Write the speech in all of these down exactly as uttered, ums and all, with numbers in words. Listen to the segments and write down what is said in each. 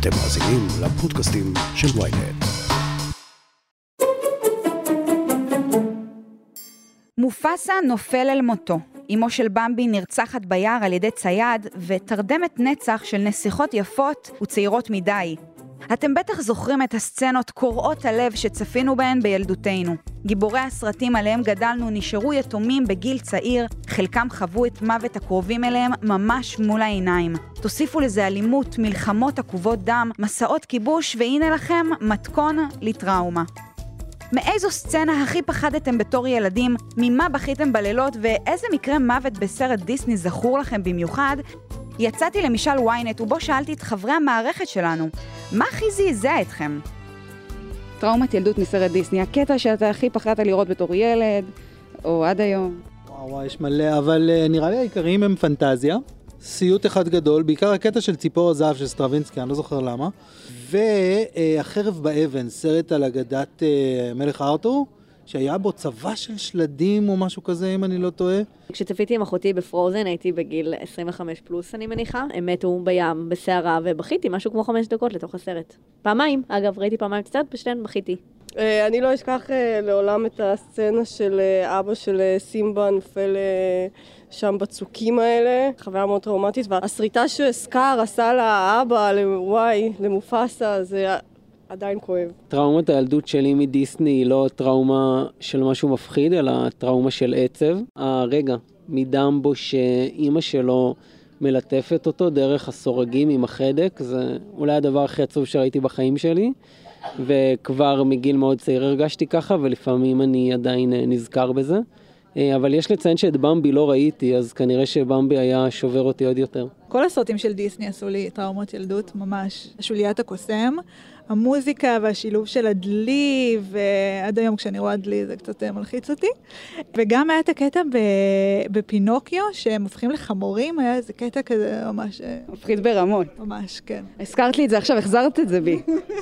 אתם מאזינים לפודקאסטים של וויינט. מופסה נופל אל מותו. אמו של במבי נרצחת ביער על ידי צייד, ותרדמת נצח של נסיכות יפות וצעירות מדי. אתם בטח זוכרים את הסצנות קורעות הלב שצפינו בהן בילדותנו. גיבורי הסרטים עליהם גדלנו נשארו יתומים בגיל צעיר, חלקם חוו את מוות הקרובים אליהם ממש מול העיניים. תוסיפו לזה אלימות, מלחמות עקובות דם, מסעות כיבוש, והנה לכם מתכון לטראומה. מאיזו סצנה הכי פחדתם בתור ילדים, ממה בכיתם בלילות, ואיזה מקרה מוות בסרט דיסני זכור לכם במיוחד? יצאתי למשאל וויינט ובו שאלתי את חברי המערכת שלנו, מה הכי זעזע אתכם? טראומת ילדות מסרט דיסני, הקטע שאתה הכי פחדת לראות בתור ילד, או עד היום? וואו, וואו, יש מלא, אבל uh, נראה לי העיקריים הם פנטזיה, סיוט אחד גדול, בעיקר הקטע של ציפור הזהב של סטרווינסקי, אני לא זוכר למה, והחרב באבן, סרט על אגדת uh, מלך ארתור, שהיה בו צבא של שלדים או משהו כזה, אם אני לא טועה. כשצפיתי עם אחותי בפרוזן, הייתי בגיל עשרים וחמש פלוס, אני מניחה. הם מתו בים, בסערה, ובכיתי משהו כמו חמש דקות לתוך הסרט. פעמיים, אגב, ראיתי פעמיים קצת, בשתיהן בכיתי. אני לא אשכח לעולם את הסצנה של אבא של סימבה נופל שם בצוקים האלה. חוויה מאוד טראומטית, והסריטה שסקאר עשה לאבא, לוואי, למופסה, זה עדיין כואב. טראומת הילדות שלי מדיסני היא לא טראומה של משהו מפחיד, אלא טראומה של עצב. הרגע מדמבו שאימא שלו מלטפת אותו דרך הסורגים עם החדק, זה אולי הדבר הכי עצוב שראיתי בחיים שלי, וכבר מגיל מאוד צעיר הרגשתי ככה, ולפעמים אני עדיין נזכר בזה. אבל יש לציין שאת במבי לא ראיתי, אז כנראה שבמבי היה שובר אותי עוד יותר. כל הסרטים של דיסני עשו לי טראומות ילדות ממש. שוליית הקוסם, המוזיקה והשילוב של הדלי, ועד היום כשאני רואה דלי זה קצת מלחיץ אותי. וגם היה את הקטע בפינוקיו, שהם הופכים לחמורים, היה איזה קטע כזה ממש... מפחיד ברמות. ממש, כן. הזכרת לי את זה עכשיו, החזרת את זה בי.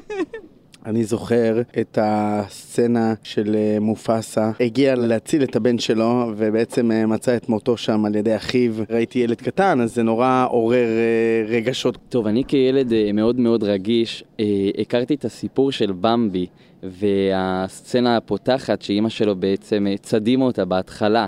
אני זוכר את הסצנה של מופסה, הגיע להציל את הבן שלו ובעצם מצא את מותו שם על ידי אחיו. ראיתי ילד קטן, אז זה נורא עורר רגשות. טוב, אני כילד מאוד מאוד רגיש, הכרתי את הסיפור של במבי והסצנה הפותחת שאימא שלו בעצם צדים אותה בהתחלה.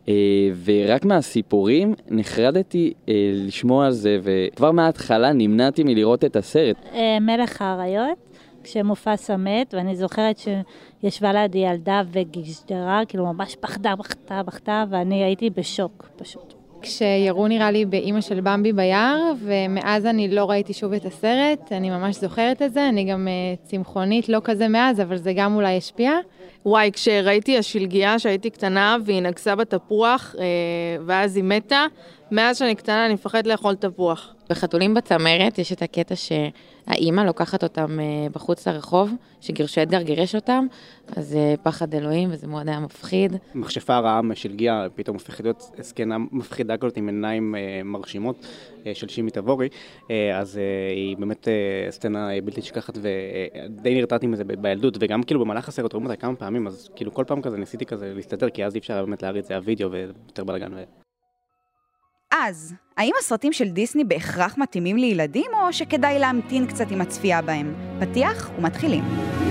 ורק מהסיפורים נחרדתי לשמוע על זה, וכבר מההתחלה נמנעתי מלראות את הסרט. מלך האריות. כשמופסה מת, ואני זוכרת שישבה לידי ילדה וגישדרה, כאילו ממש פחדה, פחדה, פחדה, ואני הייתי בשוק, פשוט. כשיראו נראה לי באמא של במבי ביער, ומאז אני לא ראיתי שוב את הסרט, אני ממש זוכרת את זה, אני גם צמחונית, לא כזה מאז, אבל זה גם אולי השפיע. וואי, כשראיתי השלגיה שהייתי קטנה, והיא נגסה בתפוח, ואז היא מתה, מאז שאני קטנה אני מפחד לאכול תפוח. בחתולים בצמרת יש את הקטע שהאימא לוקחת אותם בחוץ לרחוב, שגירשו אדגר גירש אותם, אז זה פחד אלוהים וזה מאוד היה מפחיד. מכשפה הרעה משלגיה, פתאום הופכת להיות סקנה מפחידה כזאת עם עיניים מרשימות של שימי תבורי, אז היא באמת סצנה בלתי שכחת ודי נרתעתי מזה בילדות, וגם כאילו במהלך הסרט רואים אותה כמה פעמים, אז כאילו כל פעם כזה ניסיתי כזה להסתתר, כי אז אי אפשר באמת להריץ, זה הווידאו ויותר בלגן. אז, האם הסרטים של דיסני בהכרח מתאימים לילדים, או שכדאי להמתין קצת עם הצפייה בהם? פתיח ומתחילים.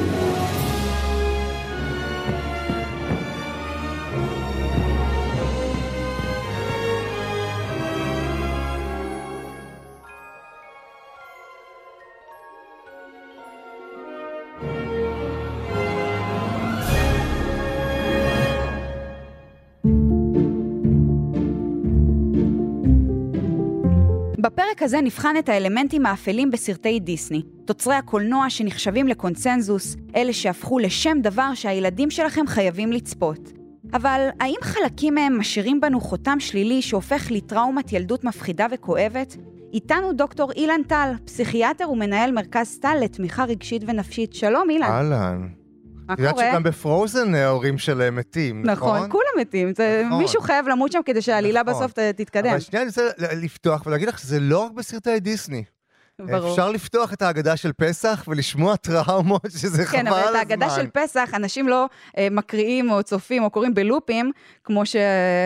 בפרק הזה נבחן את האלמנטים האפלים בסרטי דיסני. תוצרי הקולנוע שנחשבים לקונסנזוס, אלה שהפכו לשם דבר שהילדים שלכם חייבים לצפות. אבל האם חלקים מהם משאירים בנו חותם שלילי שהופך לטראומת ילדות מפחידה וכואבת? איתנו דוקטור אילן טל, פסיכיאטר ומנהל מרכז טל לתמיכה רגשית ונפשית. שלום אילן. אהלן. מה קורה? יודעת שגם בפרוזן ההורים שלהם מתים, נכון? נכון, כולם מתים. מישהו חייב למות שם כדי שהעלילה בסוף תתקדם. אבל שנייה אני רוצה לפתוח ולהגיד לך שזה לא רק בסרטי דיסני. ברור. אפשר לפתוח את ההגדה של פסח ולשמוע טראומות שזה חבל כן, על הזמן. אבל את ההגדה של פסח, אנשים לא אה, מקריאים או צופים או קוראים בלופים, כמו, ש...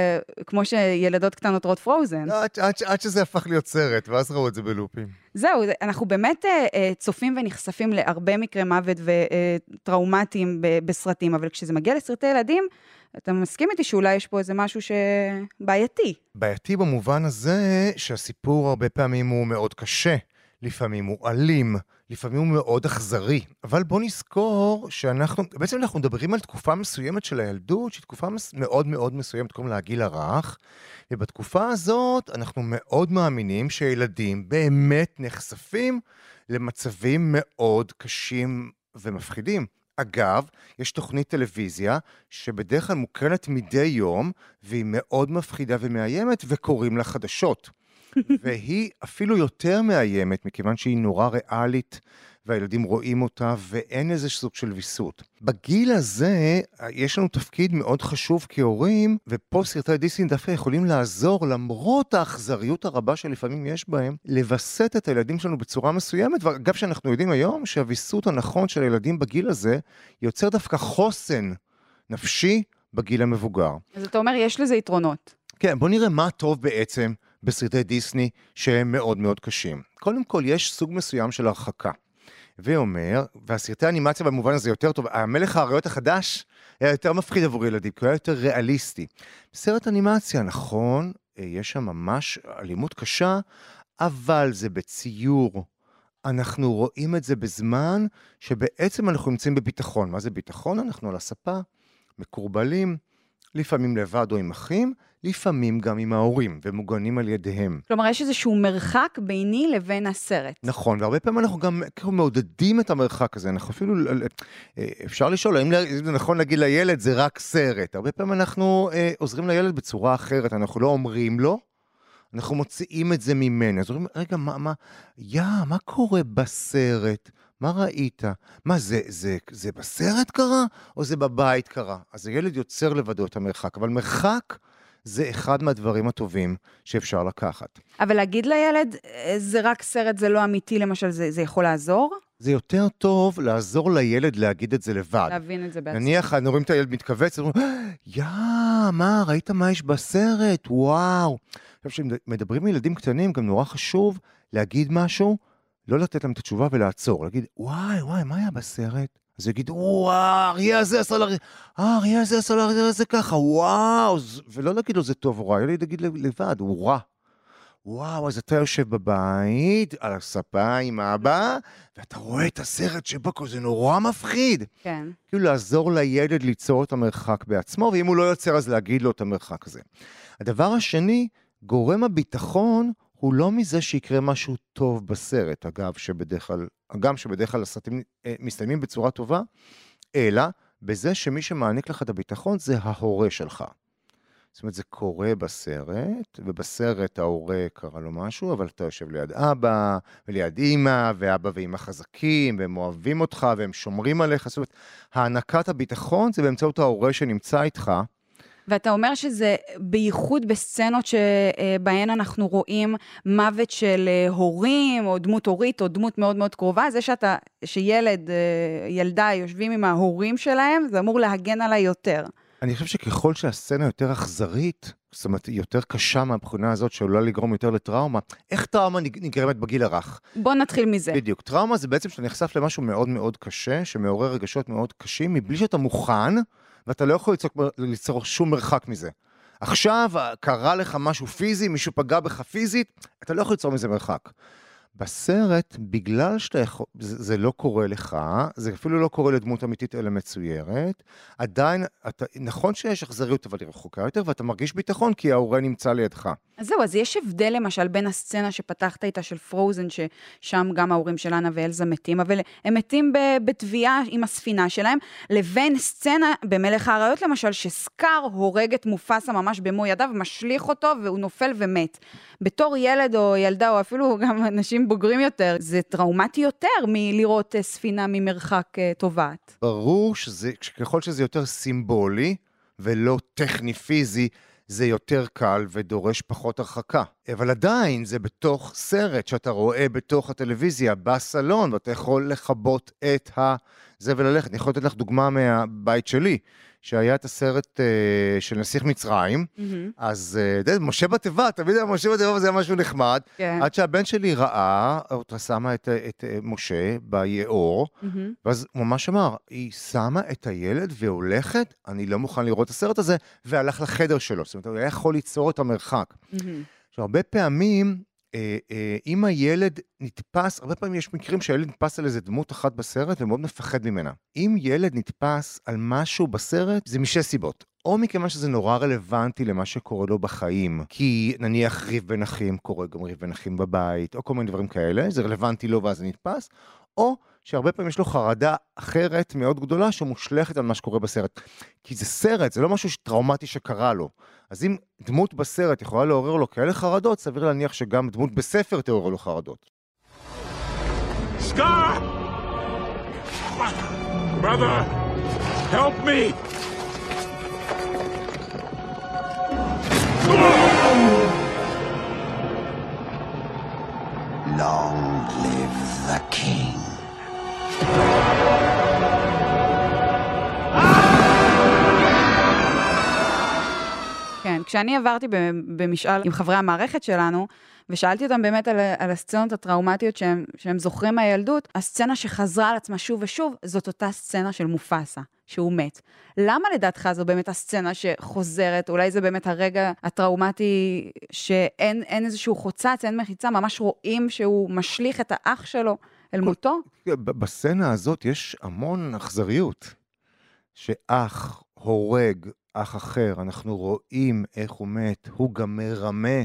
כמו שילדות קטנות רואות פרוזן. עד, עד, עד שזה הפך להיות סרט, ואז ראו את זה בלופים. זהו, אנחנו באמת אה, אה, צופים ונחשפים להרבה מקרי מוות וטראומטיים בסרטים, אבל כשזה מגיע לסרטי ילדים, אתה מסכים איתי שאולי יש פה איזה משהו שבעייתי. בעייתי במובן הזה שהסיפור הרבה פעמים הוא מאוד קשה, לפעמים הוא אלים, לפעמים הוא מאוד אכזרי. אבל בוא נזכור שאנחנו, בעצם אנחנו מדברים על תקופה מסוימת של הילדות, שהיא תקופה מאוד מאוד מסוימת, קוראים לה הגיל הרך, ובתקופה הזאת אנחנו מאוד מאמינים שילדים באמת נחשפים למצבים מאוד קשים ומפחידים. אגב, יש תוכנית טלוויזיה שבדרך כלל מוקרנת מדי יום, והיא מאוד מפחידה ומאיימת, וקוראים לה חדשות. והיא אפילו יותר מאיימת, מכיוון שהיא נורא ריאלית, והילדים רואים אותה, ואין איזה סוג של ויסות. בגיל הזה, יש לנו תפקיד מאוד חשוב כהורים, ופה סרטי דיסני דווקא יכולים לעזור, למרות האכזריות הרבה שלפעמים יש בהם, לבסט את הילדים שלנו בצורה מסוימת, ואגב שאנחנו יודעים היום, שהוויסות הנכון של הילדים בגיל הזה, יוצר דווקא חוסן נפשי בגיל המבוגר. אז אתה אומר, יש לזה יתרונות. כן, בוא נראה מה טוב בעצם בסרטי דיסני שהם מאוד מאוד קשים. קודם כל, יש סוג מסוים של הרחקה. ואומר, והסרטי האנימציה במובן הזה יותר טוב, המלך האריות החדש היה יותר מפחיד עבור ילדים, כי הוא היה יותר ריאליסטי. בסרט אנימציה, נכון, יש שם ממש אלימות קשה, אבל זה בציור. אנחנו רואים את זה בזמן שבעצם אנחנו נמצאים בביטחון. מה זה ביטחון? אנחנו על הספה, מקורבלים, לפעמים לבד או עם אחים, לפעמים גם עם ההורים, ומוגנים על ידיהם. כלומר, יש איזשהו מרחק ביני לבין הסרט. נכון, והרבה פעמים אנחנו גם מעודדים את המרחק הזה. אנחנו אפילו, אפשר לשאול, האם זה נכון להגיד לילד, זה רק סרט. הרבה פעמים אנחנו אה, עוזרים לילד בצורה אחרת, אנחנו לא אומרים לו, אנחנו מוציאים את זה ממנו. אז אומרים, רגע, מה, מה, יא, מה קורה בסרט? מה ראית? מה, זה, זה, זה בסרט קרה? או זה בבית קרה? אז הילד יוצר לבדו את המרחק, אבל מרחק זה אחד מהדברים הטובים שאפשר לקחת. אבל להגיד לילד, זה רק סרט, זה לא אמיתי, למשל, זה, זה יכול לעזור? זה יותר טוב לעזור לילד להגיד את זה לבד. להבין את זה בעצם. נניח, אנחנו רואים את הילד מתכווץ, אומרים, יא, מה, ראית מה יש בסרט? וואו. עכשיו, כשמדברים עם ילדים קטנים, גם נורא חשוב להגיד משהו, לא לתת להם את התשובה ולעצור, להגיד, וואי, וואי, מה היה בסרט? אז הוא יגיד, וואו, אריה הזה עשה לאריה, אריה הזה עשה לאריה הזה ככה, וואו, ולא להגיד לו זה טוב או רע, ילד יגיד לבד, הוא רע. וואו, אז אתה יושב בבית, על הספה עם אבא, ואתה רואה את הסרט שבו, זה נורא מפחיד. כן. כאילו לעזור לילד ליצור את המרחק בעצמו, ואם הוא לא יוצר, אז להגיד לו את המרחק הזה. הדבר השני, גורם הביטחון, הוא לא מזה שיקרה משהו טוב בסרט, אגב, שבדרך כלל, אגב, שבדרך כלל הסרטים מסתיימים בצורה טובה, אלא בזה שמי שמעניק לך את הביטחון זה ההורה שלך. זאת אומרת, זה קורה בסרט, ובסרט ההורה קרה לו משהו, אבל אתה יושב ליד אבא, וליד אמא, ואבא ואמא חזקים, והם אוהבים אותך, והם שומרים עליך. זאת אומרת, הענקת הביטחון זה באמצעות ההורה שנמצא איתך, ואתה אומר שזה בייחוד בסצנות שבהן אנחנו רואים מוות של הורים, או דמות הורית, או דמות מאוד מאוד קרובה, זה שאתה, שילד, ילדה יושבים עם ההורים שלהם, זה אמור להגן עליי יותר. אני חושב שככל שהסצנה יותר אכזרית, זאת אומרת, יותר קשה מהבחינה הזאת, שעולה לגרום יותר לטראומה, איך טראומה נגרמת בגיל הרך? בוא נתחיל מזה. בדיוק. טראומה זה בעצם שאתה נחשף למשהו מאוד מאוד קשה, שמעורר רגשות מאוד קשים, מבלי שאתה מוכן, ואתה לא יכול ליצור, ליצור שום מרחק מזה. עכשיו, קרה לך משהו פיזי, מישהו פגע בך פיזית, אתה לא יכול ליצור מזה מרחק. בסרט, בגלל שאתה יכול, זה, זה לא קורה לך, זה אפילו לא קורה לדמות אמיתית אלא מצוירת, עדיין, אתה, נכון שיש אכזריות, אבל היא רחוקה יותר, ואתה מרגיש ביטחון כי ההורה נמצא לידך. אז זהו, אז יש הבדל למשל בין הסצנה שפתחת איתה של פרוזן, ששם גם ההורים של אנה ואלזה מתים, אבל הם מתים בתביעה עם הספינה שלהם, לבין סצנה במלך האריות למשל, שסקאר הורג את מופסה ממש במו ידיו, ומשליך אותו והוא נופל ומת. בתור ילד או ילדה, או אפילו גם אנשים בוגרים יותר, זה טראומטי יותר מלראות ספינה ממרחק טובעת. ברור שזה, ככל שזה יותר סימבולי ולא טכני פיזי, זה יותר קל ודורש פחות הרחקה. אבל עדיין זה בתוך סרט שאתה רואה בתוך הטלוויזיה, בסלון, ואתה יכול לחבות את זה וללכת. אני יכול לתת לך דוגמה מהבית שלי, שהיה את הסרט uh, של נסיך מצרים, mm-hmm. אז uh, די, משה בתיבה, תמיד היה משה בתיבה, וזה היה משהו נחמד, okay. עד שהבן שלי ראה, אותה שמה את, את, את משה ביעור, mm-hmm. ואז הוא ממש אמר, היא שמה את הילד והולכת, אני לא מוכן לראות את הסרט הזה, והלך לחדר שלו, זאת אומרת, הוא היה יכול ליצור את המרחק. Mm-hmm. עכשיו, הרבה פעמים, אה, אה, אם הילד נתפס, הרבה פעמים יש מקרים שהילד נתפס על איזה דמות אחת בסרט, ומאוד מפחד ממנה. אם ילד נתפס על משהו בסרט, זה משתי סיבות. או מכיוון שזה נורא רלוונטי למה שקורה לו בחיים, כי נניח ריב בין אחים, קורה גם ריב בין אחים בבית, או כל מיני דברים כאלה, זה רלוונטי לו ואז זה נתפס, או שהרבה פעמים יש לו חרדה אחרת מאוד גדולה שמושלכת על מה שקורה בסרט. כי זה סרט, זה לא משהו טראומטי שקרה לו. אז אם דמות בסרט יכולה לעורר לו כאלה חרדות, סביר להניח שגם דמות בספר תעורר לו חרדות. Scar! Brother, help me! Long live the king. כן, כשאני עברתי במשאל עם חברי המערכת שלנו, ושאלתי אותם באמת על, על הסצנות הטראומטיות שהם, שהם זוכרים מהילדות, הסצנה שחזרה על עצמה שוב ושוב, זאת אותה סצנה של מופסה, שהוא מת. למה לדעתך זו באמת הסצנה שחוזרת? אולי זה באמת הרגע הטראומטי שאין אין איזשהו חוצץ, אין מחיצה, ממש רואים שהוא משליך את האח שלו אל מותו? בסצנה הזאת יש המון אכזריות, שאח הורג אח אחר, אנחנו רואים איך הוא מת, הוא גם מרמה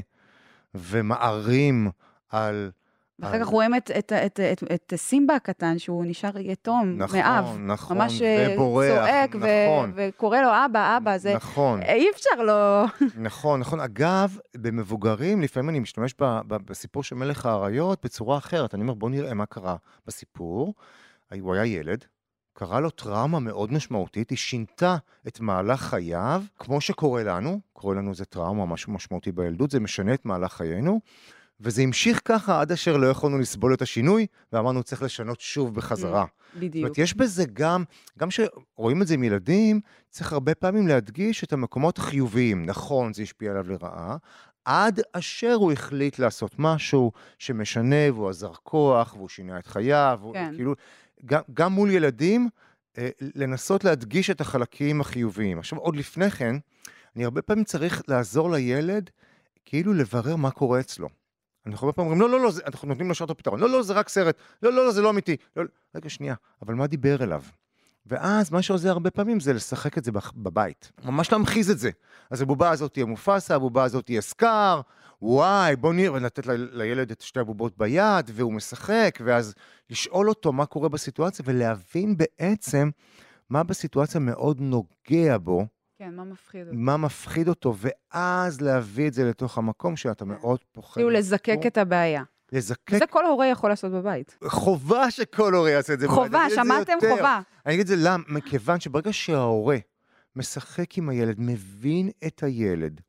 ומערים על... ואחר על... כך רואים את, את, את, את, את סימבה הקטן, שהוא נשאר יתום נכון, מאב. נכון, ממש ובורח, צועק נכון. ו- וקורא לו אבא, אבא, זה... נכון. אי אפשר לו... נכון, נכון. אגב, במבוגרים, לפעמים אני משתמש ב, ב, בסיפור של מלך האריות בצורה אחרת. אני אומר, בוא נראה מה קרה בסיפור. הוא היה ילד, קרה לו טראומה מאוד משמעותית, היא שינתה את מהלך חייו, כמו שקורה לנו, קורה לנו זה טראומה, משהו משמעותי בילדות, זה משנה את מהלך חיינו, וזה המשיך ככה עד אשר לא יכולנו לסבול את השינוי, ואמרנו צריך לשנות שוב בחזרה. בדיוק. זאת אומרת, יש בזה גם, גם שרואים את זה עם ילדים, צריך הרבה פעמים להדגיש את המקומות החיוביים, נכון, זה השפיע עליו לרעה, עד אשר הוא החליט לעשות משהו שמשנה, והוא עזר כוח, והוא שינה את חייו, כן. כאילו, גם, גם מול ילדים, אה, לנסות להדגיש את החלקים החיוביים. עכשיו, עוד לפני כן, אני הרבה פעמים צריך לעזור לילד, כאילו לברר מה קורה אצלו. אנחנו הרבה פעמים אומרים, לא, לא, לא, זה, אנחנו נותנים לשעות הפתרון, לא, לא, זה רק סרט, לא, לא, לא, זה לא אמיתי. לא, רגע, שנייה, אבל מה דיבר אליו? ואז מה שעוזר הרבה פעמים זה לשחק את זה בבית. ממש להמחיז את זה. אז הבובה הזאת תהיה מופסה, הבובה הזאת תהיה סקאר, וואי, בוא נראה, ולתת לילד את שתי הבובות ביד, והוא משחק, ואז לשאול אותו מה קורה בסיטואציה, ולהבין בעצם מה בסיטואציה מאוד נוגע בו. כן, מה מפחיד אותו. מה מפחיד אותו, ואז להביא את זה לתוך המקום שאתה מאוד פוחד. כאילו לזקק את הבעיה. לזקק... זה כל הורה יכול לעשות בבית. חובה שכל הורה יעשה את זה בבית. חובה, שמעתם חובה. אני אגיד את זה למה, מכיוון שברגע שההורה משחק עם הילד, מבין את הילד,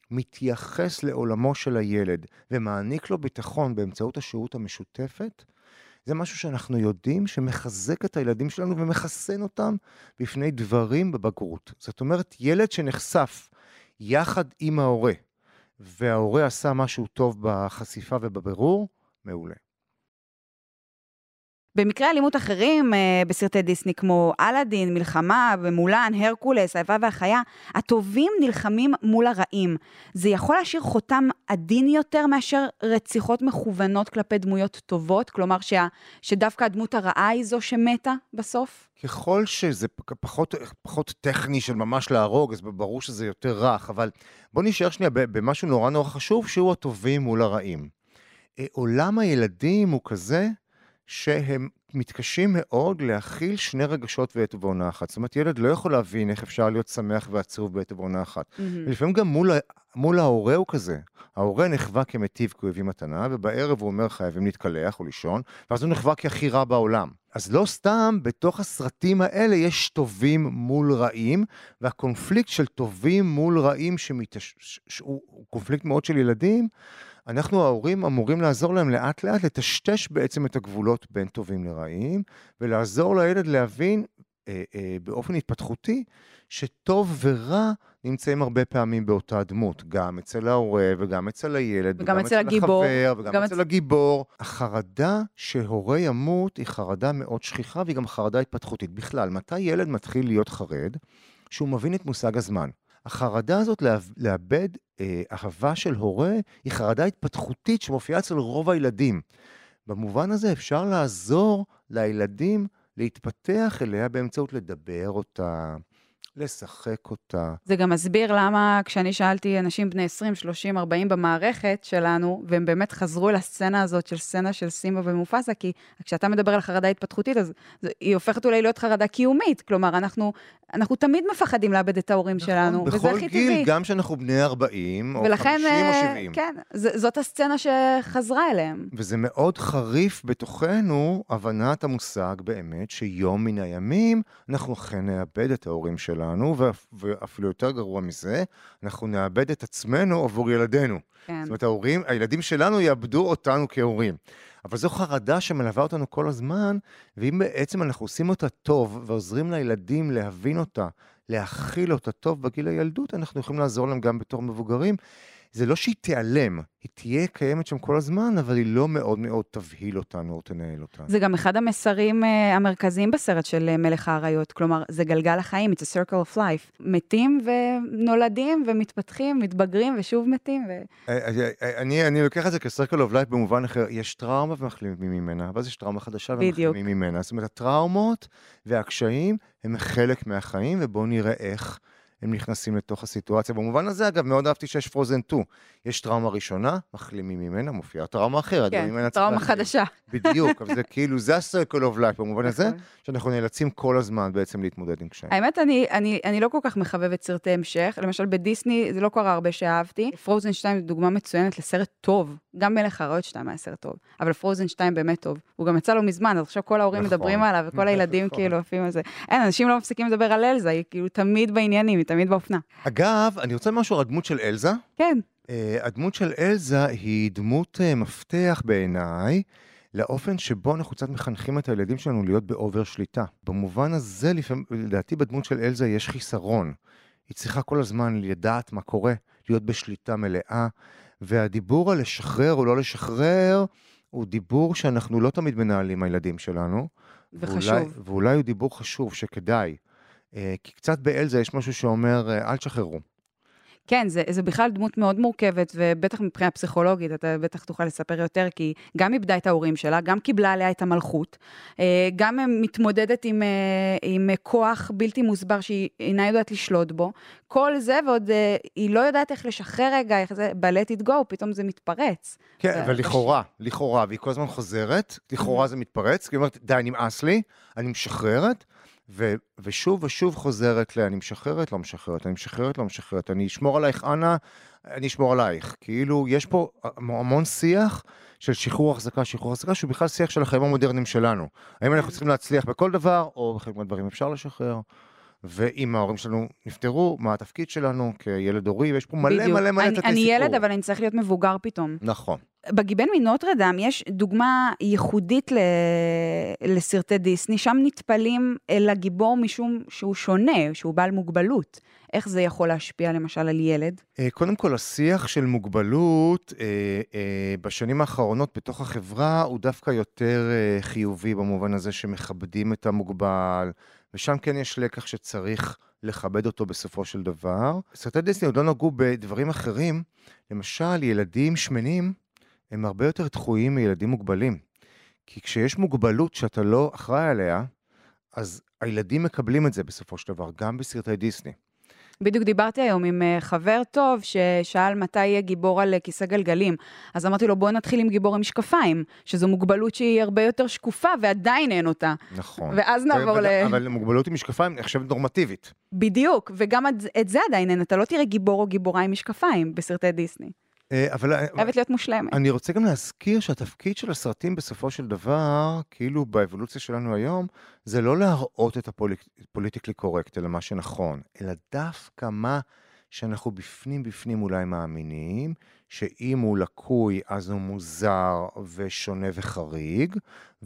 מתייחס לעולמו של הילד, ומעניק לו ביטחון באמצעות השהות המשותפת, זה משהו שאנחנו יודעים שמחזק את הילדים שלנו ומחסן אותם בפני דברים בבגרות. זאת אומרת, ילד שנחשף יחד עם ההורה, וההורה עשה משהו טוב בחשיפה ובברור, מעולה. במקרה אלימות אחרים, בסרטי דיסני כמו אלאדין, מלחמה, במולן, הרקולס, האיבה והחיה, הטובים נלחמים מול הרעים. זה יכול להשאיר חותם עדין יותר מאשר רציחות מכוונות כלפי דמויות טובות? כלומר שה, שדווקא הדמות הרעה היא זו שמתה בסוף? ככל שזה פחות, פחות טכני של ממש להרוג, אז ברור שזה יותר רך, אבל בוא נשאר שנייה במשהו נורא נורא חשוב, שהוא הטובים מול הרעים. עולם הילדים הוא כזה, שהם מתקשים מאוד להכיל שני רגשות בעת ובעונה אחת. זאת אומרת, ילד לא יכול להבין איך אפשר להיות שמח ועצוב בעת ובעונה אחת. Mm-hmm. ולפעמים גם מול, מול ההורה הוא כזה. ההורה נחווה כמטיב כי הוא הביא מתנה, ובערב הוא אומר חייבים להתקלח או לישון, ואז הוא נחווה כהכי רע בעולם. אז לא סתם, בתוך הסרטים האלה יש טובים מול רעים, והקונפליקט של טובים מול רעים, שמתש... שהוא קונפליקט מאוד של ילדים, אנחנו ההורים אמורים לעזור להם לאט לאט, לטשטש בעצם את הגבולות בין טובים לרעים, ולעזור לילד להבין אה, אה, באופן התפתחותי, שטוב ורע נמצאים הרבה פעמים באותה דמות, גם אצל ההורה וגם אצל הילד, וגם וגם אצל אצל הגיבור, החבר, וגם גם אצל אצ... הגיבור. החרדה שהורה ימות היא חרדה מאוד שכיחה, והיא גם חרדה התפתחותית. בכלל, מתי ילד מתחיל להיות חרד? שהוא מבין את מושג הזמן. החרדה הזאת לה... לאבד אה, אהבה של הורה, היא חרדה התפתחותית שמופיעה אצל רוב הילדים. במובן הזה אפשר לעזור לילדים להתפתח אליה באמצעות לדבר אותה, לשחק אותה. זה גם מסביר למה כשאני שאלתי אנשים בני עשרים, שלושים, ארבעים במערכת שלנו, והם באמת חזרו לסצנה הזאת של סצנה של סימבה ומופסה, כי כשאתה מדבר על חרדה התפתחותית, אז היא הופכת אולי להיות חרדה קיומית, כלומר, אנחנו, אנחנו תמיד מפחדים לאבד את ההורים נכון, שלנו, וזה הכי טבעי. בכל גיל, גם שאנחנו בני ארבעים, או חמישים או שבעים. כן, ז, זאת הסצנה שחזרה אליהם. וזה מאוד חריף בתוכנו, הבנת המושג באמת, שיום מן הימים, אנחנו אכן נאבד את ההורים שלנו, ואפילו יותר גרוע מזה, אנחנו נאבד את עצמנו עבור ילדינו. כן. זאת אומרת, ההורים, הילדים שלנו יאבדו אותנו כהורים. אבל זו חרדה שמלווה אותנו כל הזמן, ואם בעצם אנחנו עושים אותה טוב, ועוזרים לילדים להבין אותה, להכיל אותה טוב בגיל הילדות, אנחנו יכולים לעזור להם גם בתור מבוגרים. זה לא שהיא תיעלם, היא תהיה קיימת שם כל הזמן, אבל היא לא מאוד מאוד תבהיל אותנו או תנהל אותנו. זה גם אחד המסרים uh, המרכזיים בסרט של uh, מלך האריות, כלומר, זה גלגל החיים, it's a circle of life. מתים ונולדים ומתפתחים, מתבגרים ושוב מתים. ו... אני, אני לוקח את זה כ-circle of life במובן אחר, יש טראומה ומחלימים ממנה, אבל יש טראומה חדשה ומחלימים ממנה. זאת אומרת, הטראומות והקשיים הם חלק מהחיים, ובואו נראה איך הם נכנסים לתוך הסיטואציה. במובן הזה, אגב, מאוד אהבתי שיש פרוזן שתיים. יש טראומה ראשונה, מחלימים ממנה, מופיעה טראומה אחרת. כן, טראומה חדשה. בדיוק, אבל זה כאילו, זה ה-circle of life, במובן הזה, שאנחנו נאלצים כל הזמן בעצם להתמודד עם קשיים. האמת, אני, אני, אני לא כל כך מחבבת סרטי המשך. למשל, בדיסני, זה לא קרה הרבה שאהבתי. פרוזן שתיים זו דוגמה מצוינת לסרט טוב. גם מלך האריות שתיים היה סרט טוב. אבל פרוזן שתיים באמת טוב. הוא גם יצא לו מזמן, אז עכשיו כל ההורים מדברים עליו, וכל הילדים כאילו עפים על זה. אין, אנשים לא מפסיקים לדבר על אלזה, היא כאילו תמיד בעניינים, היא תמיד באופנה. אגב, אני רוצה משהו על הדמות של אלזה. כן. הדמות של אלזה היא דמות מפתח בעיניי, לאופן שבו אנחנו קצת מחנכים את הילדים שלנו להיות באובר שליטה. במובן הזה, לפעמים, לדעתי בדמות של אלזה יש חיסרון. היא צריכה כל הזמן לדעת מה קורה, להיות בשליטה מלאה, והדיבור על לשחרר או לא לשחרר, הוא דיבור שאנחנו לא תמיד מנהלים הילדים שלנו. וחשוב. ואולי, ואולי הוא דיבור חשוב שכדאי. כי קצת באלזה יש משהו שאומר, אל תשחררו. כן, זה, זה בכלל דמות מאוד מורכבת, ובטח מבחינה פסיכולוגית, אתה בטח תוכל לספר יותר, כי גם איבדה את ההורים שלה, גם קיבלה עליה את המלכות, גם מתמודדת עם, עם כוח בלתי מוסבר, שהיא אינה יודעת לשלוט בו, כל זה, ועוד היא לא יודעת איך לשחרר רגע, איך זה, ב-let it go, פתאום זה מתפרץ. כן, אבל לכאורה, לכאורה, והיא כל הזמן חוזרת, לכאורה זה מתפרץ, כי היא אומרת, די, נמאס לי, אני משחררת, ו- ושוב ושוב חוזרת לה, אני משחררת, לא משחררת, אני משחררת, לא משחררת, אני אשמור עלייך, אנה, אני אשמור עלייך. כאילו, יש פה המון שיח של שחרור החזקה, שחרור החזקה, שהוא בכלל שיח של החיים המודרניים שלנו. האם אנחנו צריכים להצליח בכל דבר, או בחלק מהדברים אפשר לשחרר? ואם ההורים שלנו נפטרו, מה התפקיד שלנו כילד הורי, ויש פה מלא מלא מלא תתי סיפור. אני ילד, אבל אני צריך להיות מבוגר פתאום. נכון. בגיבן מנוטרדם יש דוגמה ייחודית ל... לסרטי דיסני, שם נטפלים אל הגיבור משום שהוא שונה, שהוא בעל מוגבלות. איך זה יכול להשפיע למשל על ילד? קודם כל, השיח של מוגבלות בשנים האחרונות בתוך החברה הוא דווקא יותר חיובי במובן הזה שמכבדים את המוגבל, ושם כן יש לקח שצריך לכבד אותו בסופו של דבר. סרטי דיסני עוד לא נגעו בדברים אחרים, למשל ילדים שמנים הם הרבה יותר דחויים מילדים מוגבלים, כי כשיש מוגבלות שאתה לא אחראי עליה, אז הילדים מקבלים את זה בסופו של דבר, גם בסרטי דיסני. בדיוק דיברתי היום עם חבר טוב ששאל מתי יהיה גיבור על כיסא גלגלים. אז אמרתי לו, בוא נתחיל עם גיבור עם משקפיים, שזו מוגבלות שהיא הרבה יותר שקופה ועדיין אין אותה. נכון. ואז נעבור ל... אבל מוגבלות עם משקפיים נחשבת נורמטיבית. בדיוק, וגם את זה עדיין אין. אתה לא תראה גיבור או גיבורה עם משקפיים בסרטי דיסני. אבל חייבת להיות מושלמת. אני רוצה גם להזכיר שהתפקיד של הסרטים בסופו של דבר, כאילו באבולוציה שלנו היום, זה לא להראות את הפוליטיקלי קורקט, אלא מה שנכון, אלא דווקא מה שאנחנו בפנים בפנים אולי מאמינים, שאם הוא לקוי אז הוא מוזר ושונה וחריג,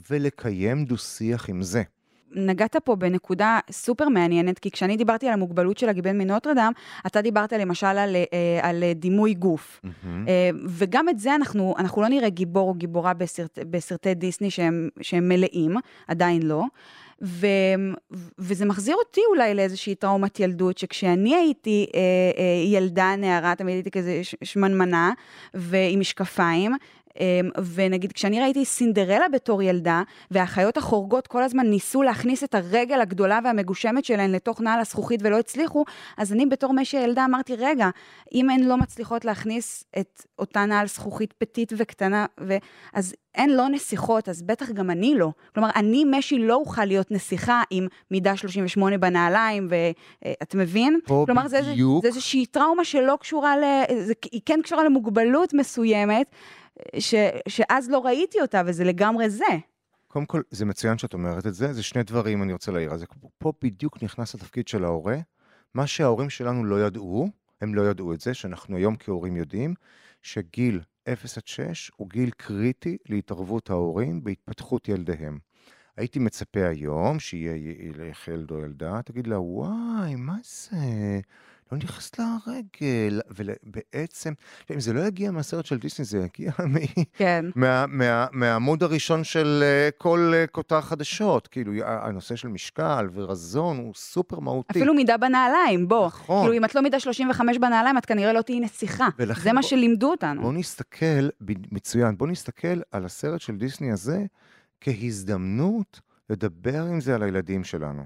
ולקיים דו-שיח עם זה. נגעת פה בנקודה סופר מעניינת, כי כשאני דיברתי על המוגבלות של הגיבן מנוטרדם, אתה דיברת למשל על, על דימוי גוף. Mm-hmm. וגם את זה אנחנו, אנחנו לא נראה גיבור או גיבורה בסרט, בסרטי דיסני שהם, שהם מלאים, עדיין לא. ו, וזה מחזיר אותי אולי לאיזושהי טראומת ילדות, שכשאני הייתי אה, אה, ילדה, נערה, תמיד הייתי כזה שמנמנה, ועם משקפיים, ונגיד, כשאני ראיתי סינדרלה בתור ילדה, והחיות החורגות כל הזמן ניסו להכניס את הרגל הגדולה והמגושמת שלהן לתוך נעל הזכוכית ולא הצליחו, אז אני בתור משי ילדה אמרתי, רגע, אם הן לא מצליחות להכניס את אותה נעל זכוכית פתית וקטנה, ו... אז הן לא נסיכות, אז בטח גם אני לא. כלומר, אני משי לא אוכל להיות נסיכה עם מידה שלושים ושמונה בנעליים, ואת מבין? כלומר, זה, זה, זה איזושהי טראומה שלא קשורה, ל... זה... היא כן קשורה למוגבלות מסוימת, ש, שאז לא ראיתי אותה, וזה לגמרי זה. קודם כל, זה מצוין שאת אומרת את זה, זה שני דברים אני רוצה להעיר. אז פה בדיוק נכנס לתפקיד של ההורה, מה שההורים שלנו לא ידעו, הם לא ידעו את זה, שאנחנו היום כהורים יודעים, שגיל אפס עד שש הוא גיל קריטי להתערבות ההורים בהתפתחות ילדיהם. הייתי מצפה היום שיהיה ילד או ילדה, תגיד לה, וואי, מה זה? לא נכנס לרגל, ובעצם, אם זה לא יגיע מהסרט של דיסני, זה יגיע כן. מה, מה, מהעמוד הראשון של כל כותר חדשות, כאילו הנושא של משקל ורזון הוא סופר מהותי. אפילו מידה בנעליים, בוא. נכון. כאילו אם את לא מידה שלושים וחמש בנעליים, את כנראה לא תהי נסיכה. זה מה שלימדו אותנו. בוא נסתכל, מצוין, בוא נסתכל על הסרט של דיסני הזה, כהזדמנות לדבר עם זה על הילדים שלנו.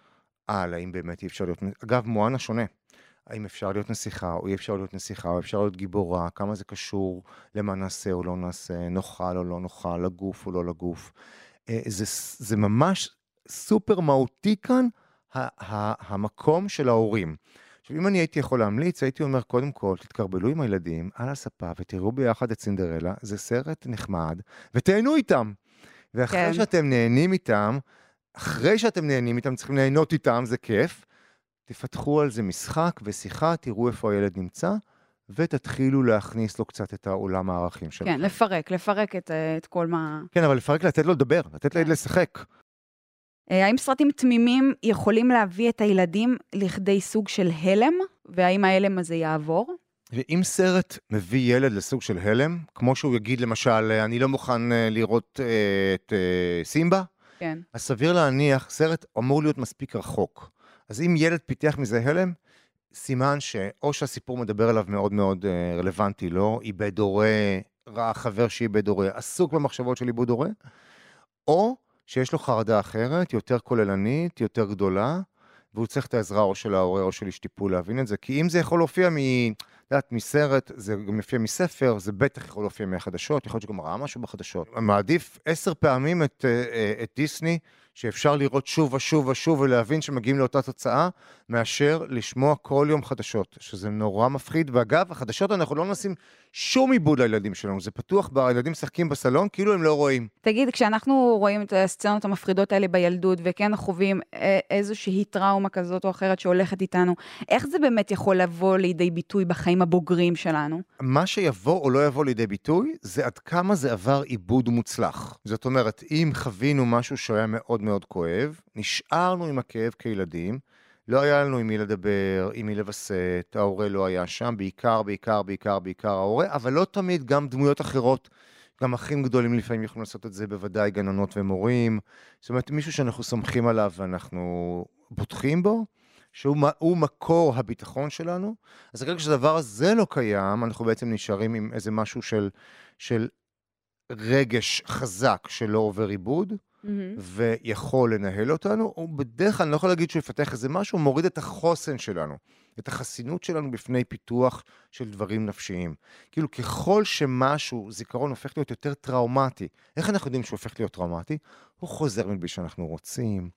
על האם באמת אי אפשר להיות, אגב, מואנה שונה. האם אפשר להיות נסיכה, או אי אפשר להיות נסיכה, או אפשר להיות גיבורה, כמה זה קשור למה נעשה או לא נעשה, נאכל או לא נאכל, לגוף או לא לגוף. זה, זה ממש סופר מהותי כאן, המקום של ההורים. עכשיו, אם אני הייתי יכול להמליץ, הייתי אומר, קודם כל, תתקרבלו עם הילדים על הספה, ותראו ביחד את סינדרלה, זה סרט נחמד, ותהנו איתם. ואחרי כן. שאתם נהנים איתם, אחרי שאתם נהנים איתם, צריכים ליהנות איתם, זה כיף. תפתחו על זה משחק ושיחה, תראו איפה הילד נמצא, ותתחילו להכניס לו קצת את העולם הערכים שלו. כן, לפרק, לפרק את, את כל מה... כן, אבל לפרק לתת לו לדבר, לתת לילד לשחק. האם סרטים תמימים יכולים להביא את הילדים לכדי סוג של הלם, והאם ההלם הזה יעבור? ואם סרט מביא ילד לסוג של הלם, כמו שהוא יגיד למשל, אני לא מוכן לראות את סימבה, כן. אז סביר להניח, סרט אמור להיות מספיק רחוק. אז אם ילד פיתח מזה הלם, סימן שאו שהסיפור מדבר עליו מאוד מאוד רלוונטי, לא? איבד הורה, ראה חבר שאיבד הורה, עסוק במחשבות של איבוד הורה, או שיש לו חרדה אחרת, יותר כוללנית, יותר גדולה, והוא צריך את העזרה או של ההורה או של איש טיפול להבין את זה, כי אם זה יכול להופיע מ... דעת, מסרט, זה גם יופיע מספר, זה בטח יכול להופיע מהחדשות, יכול להיות שגם ראה משהו בחדשות. מעדיף עשר פעמים את, את דיסני, שאפשר לראות שוב ושוב ושוב ולהבין שמגיעים לאותה תוצאה, מאשר לשמוע כל יום חדשות, שזה נורא מפחיד. ואגב, החדשות אנחנו לא נשים שום עיבוד לילדים שלנו, זה פתוח, הילדים משחקים בסלון, כאילו הם לא רואים. תגיד, כשאנחנו רואים את הסצנות המפחידות האלה בילדות, וכן חווים איזושהי טראומה כזאת או אחרת שהולכת איתנו, איך זה באמת יכול לבוא לידי ביטוי בחיים הבוגרים שלנו? מה שיבוא או לא יבוא לידי ביטוי, זה עד כמה זה עבר עיבוד מוצלח. זאת אומרת, אם חווינו משהו שהיה מאוד מאוד כואב, נשארנו עם הכאב כילדים, לא היה לנו עם מי לדבר, עם מי לבסט, ההורה לא היה שם, בעיקר, בעיקר, בעיקר, בעיקר ההורה, אבל לא תמיד גם דמויות אחרות, גם אחים גדולים לפעמים יכולים לעשות את זה, בוודאי גננות ומורים, זאת אומרת, מישהו שאנחנו סומכים עליו ואנחנו בוטחים בו, שהוא מקור הביטחון שלנו, אז כרגע כשהדבר הזה לא קיים, אנחנו בעצם נשארים עם איזה משהו של, של רגש חזק שלא עובר עיבוד, mm-hmm. ויכול לנהל אותנו, הוא בדרך כלל, אני לא יכול להגיד שהוא יפתח איזה משהו, הוא מוריד את החוסן שלנו, את החסינות שלנו בפני פיתוח של דברים נפשיים. כאילו ככל שמשהו, זיכרון הופך להיות יותר טראומטי, איך אנחנו יודעים שהוא הופך להיות טראומטי? הוא חוזר מבלי שאנחנו רוצים,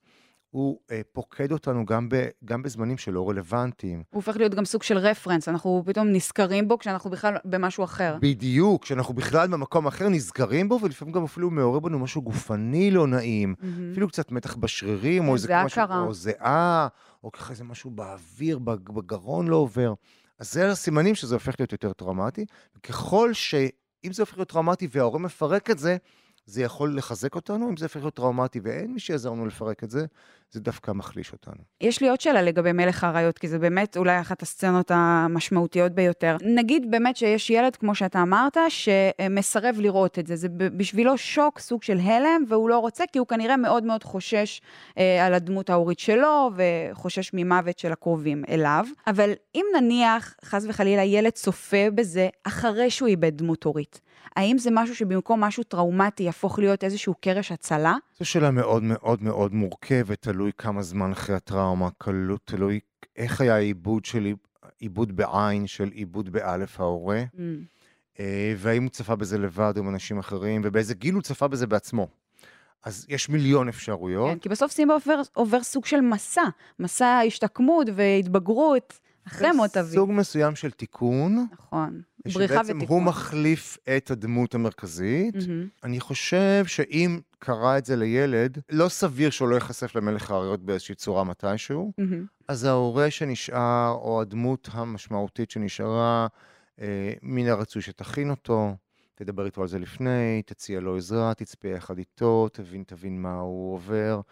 הוא אה, פוקד אותנו גם, ב, גם בזמנים שלא רלוונטיים. הוא הופך להיות גם סוג של רפרנס, אנחנו פתאום נזכרים בו כשאנחנו בכלל במשהו אחר. בדיוק, כשאנחנו בכלל במקום אחר נזכרים בו, ולפעמים גם אפילו מעורר בנו משהו גופני לא נעים, mm-hmm. אפילו קצת מתח בשרירים, או איזה משהו, או זהה, או ככה איזה משהו באוויר, בגרון לא עובר. אז זה הסימנים שזה הופך להיות יותר טראומטי, וככל שאם זה הופך להיות טראומטי וההורה מפרק את זה, זה יכול לחזק אותנו, אם זה הופך להיות טראומטי ואין מי שיעזר לנו לפרק את זה, זה דווקא מחליש אותנו. יש לי עוד שאלה לגבי מלך האריות, כי זה באמת אולי אחת הסצנות המשמעותיות ביותר. נגיד באמת שיש ילד, כמו שאתה אמרת, שמסרב לראות את זה. זה בשבילו שוק, סוג של הלם, והוא לא רוצה, כי הוא כנראה מאוד מאוד חושש אה, על הדמות ההורית שלו, וחושש ממוות של הקרובים אליו. אבל אם נניח, חס וחלילה, ילד צופה בזה, אחרי שהוא איבד דמות הורית, האם זה משהו שבמקום משהו טראומטי יהפוך להיות איזשהו קרש הצלה? זו שאלה מאוד מאוד מאוד מורכבת, תלוי כמה זמן אחרי הטראומה, תלוי איך היה העיבוד שלי, עיבוד בעין של עיבוד באלף ההורה, mm. והאם הוא צפה בזה לבד או עם אנשים אחרים, ובאיזה גיל הוא צפה בזה בעצמו. אז יש מיליון אפשרויות. כן, כי בסוף סימבה עובר, עובר סוג של מסע, מסע השתקמות והתבגרות. אחרי מות אבי. סוג מסוים של תיקון. נכון. בריחה ותיקון. שבעצם הוא מחליף את הדמות המרכזית. Mm-hmm. אני חושב שאם קרא את זה לילד, לא סביר שהוא לא יחשף למלך האריות באיזושהי צורה מתישהו. Mm-hmm. אז ההורה שנשאר, או הדמות המשמעותית שנשארה, אה, מן הרצוי שתכין אותו, תדבר איתו על זה לפני, תציע לו עזרה, תצפה יחד איתו, תבין, תבין מה הוא עובר,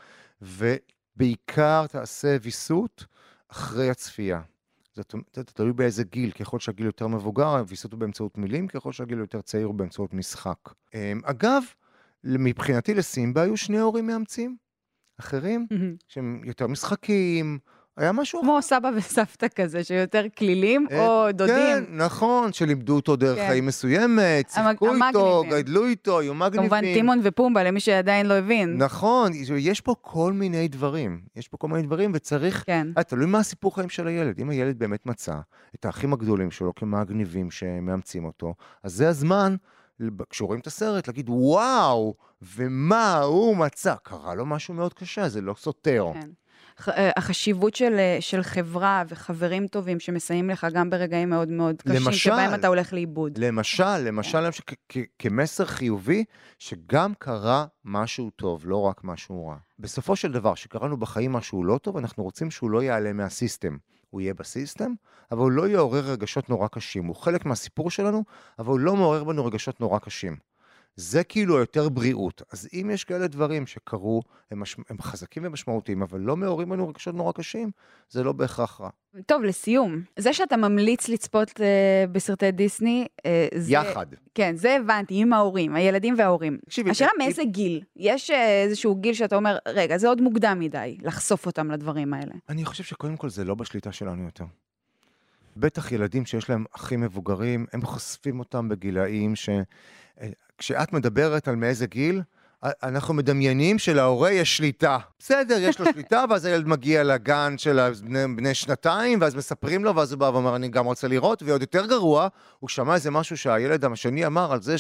ובעיקר תעשה ויסות אחרי הצפייה. זה תלוי באיזה גיל, ככל שהגיל יותר מבוגר, ויסות הוא באמצעות מילים, ככל שהגיל יותר צעיר הוא באמצעות משחק. אגב, מבחינתי לסימבה היו שני הורים מאמצים, אחרים, שהם יותר משחקים, היה משהו... כמו סבא וסבתא כזה, שיותר כלילים או דודים. כן, נכון, שלימדו אותו דרך חיים מסוימת, צחקו איתו, גדלו איתו, היו מגניבים. כמובן טימון ופומבה, למי שעדיין לא הבין. נכון, יש פה כל מיני דברים, יש פה כל מיני דברים, וצריך... תלוי מה הסיפור חיים של הילד. אם הילד באמת מצא את האחים הגדולים שלו כמגניבים שמאמצים אותו, אז זה הזמן, כשרואים את הסרט, להגיד, וואו, ומה הוא מצא? קרה לו משהו מאוד קשה, זה לא סותר. כן. החשיבות של, של חברה וחברים טובים שמסייעים לך גם ברגעים מאוד מאוד קשים, למשל, שבהם אתה הולך לאיבוד. למשל, למשל, למשל כ- כ- כמסר חיובי, שגם קרה משהו טוב, לא רק משהו רע. בסופו של דבר, שקראנו בחיים משהו לא טוב, אנחנו רוצים שהוא לא יעלה מהסיסטם. הוא יהיה בסיסטם, אבל הוא לא יעורר רגשות נורא קשים. הוא חלק מהסיפור שלנו, אבל הוא לא מעורר בנו רגשות נורא קשים. זה כאילו יותר בריאות. אז אם יש כאלה דברים שקרו, הם, מש... הם חזקים ומשמעותיים, אבל לא מעוררים לנו רגשות נורא קשים, זה לא בהכרח רע. טוב, לסיום, זה שאתה ממליץ לצפות אה, בסרטי דיסני, אה, זה... יחד. כן, זה הבנתי, עם ההורים, הילדים וההורים. תקשיבי, השאלה זה... מאיזה גיל? יש אה, איזשהו גיל שאתה אומר, רגע, זה עוד מוקדם מדי, לחשוף אותם לדברים האלה. אני חושב שקודם כל זה לא בשליטה שלנו יותר. בטח ילדים שיש להם אחים מבוגרים, הם חושפים אותם בגילאים ש... כשאת מדברת על מאיזה גיל, אנחנו מדמיינים שלהורה יש שליטה. בסדר, יש לו שליטה, ואז הילד מגיע לגן של בני, בני שנתיים, ואז מספרים לו, ואז הוא בא ואומר, אני גם רוצה לראות, ועוד יותר גרוע, הוא שמע איזה משהו שהילד השני אמר על זה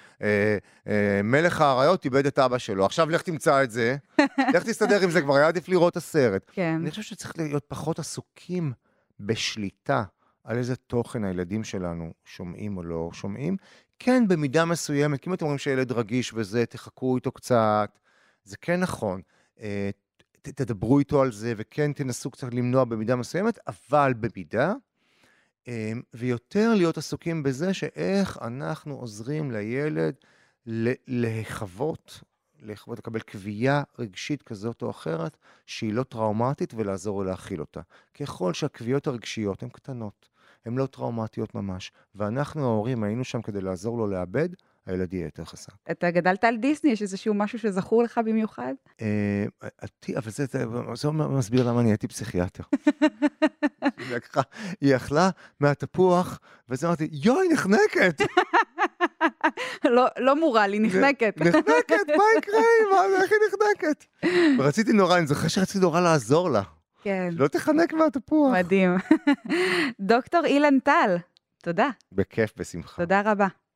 שמלך האריות איבד את אבא שלו. עכשיו לך תמצא את זה, לך תסתדר עם זה, כבר היה עדיף לראות הסרט. כן. אני חושב שצריך להיות פחות עסוקים בשליטה על איזה תוכן הילדים שלנו שומעים או לא שומעים, כן, במידה מסוימת, כי אם אתם אומרים שילד רגיש וזה, תחכו איתו קצת, זה כן נכון, ת, תדברו איתו על זה, וכן תנסו קצת למנוע במידה מסוימת, אבל במידה, ויותר להיות עסוקים בזה, שאיך אנחנו עוזרים לילד להחוות, לחוות לקבל קביעה רגשית כזאת או אחרת, שהיא לא טראומטית, ולעזור להכיל אותה. ככל שהקביעות הרגשיות הן קטנות, הן לא טראומטיות ממש, ואנחנו ההורים היינו שם כדי לעזור לו לאבד, הילד יהיה יותר חזק. אתה גדלת על דיסני, יש איזשהו משהו שזכור לך במיוחד? אבל זה מסביר למה אני הייתי פסיכיאטר. היא אכלה מהתפוח, וזה אמרתי, יואי, נחנקת! לא מורה לי, נחנקת. נחנקת, מה יקרה? איך היא נחנקת? ורציתי נורא, אני זוכר שרציתי נורא לעזור לה. כן. שלא תחנק מהתפוח. מדהים. דוקטור אילן טל, תודה. בכיף, בשמחה. תודה רבה.